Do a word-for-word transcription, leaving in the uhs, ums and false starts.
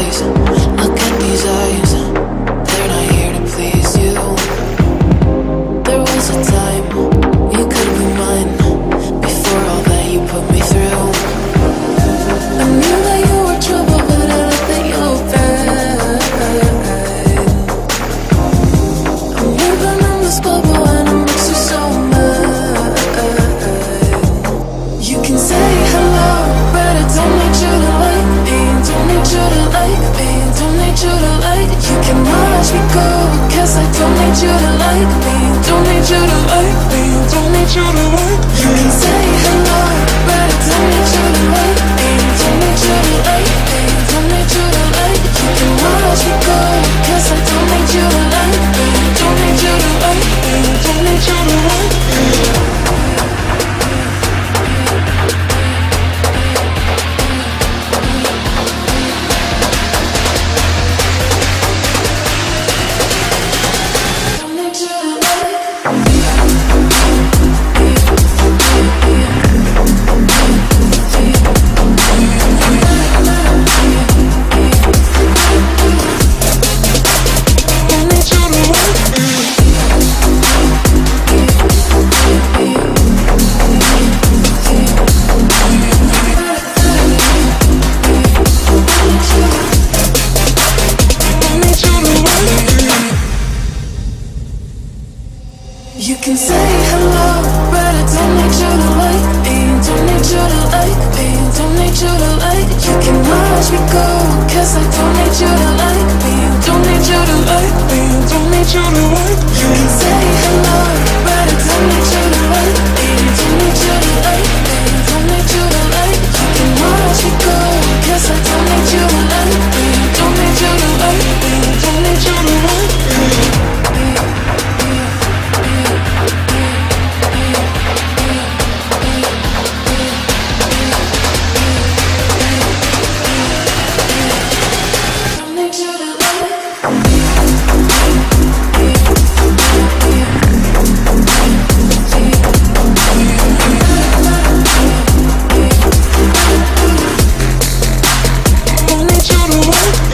eyes. Look at these eyes. They're not here to please you. There was a time you could be mine. Before all that you put me through, I knew that you were trouble, but I looked that you were bad. I'm living in this bubble and it makes you so mad. You can say hello, but I don't need you to like me. Don't need you to like me. Don't need you to like. You can watch me go, cause I don't need you to like me. Don't need you to like me. Don't need you to like. You can say hello, but I don't need you to like me. Don't need you to like me. Don't need you to like. You can watch me go, cause I don't need you to like me. Don't need you to like me. Don't need you to like me. You can say hello, but I don't need you to like me. Don't need you to like me. Don't need you to like. You can watch me go, cause I don't need you to like me. Don't need you to like me. Don't need you to like. You can say hello, but I don't need you to like me. Don't need you to like me. Don't need you to like. You can watch me go, cause I don't need you to like me. Don't need you to like me. Don't need you to like me. Don't need you to work.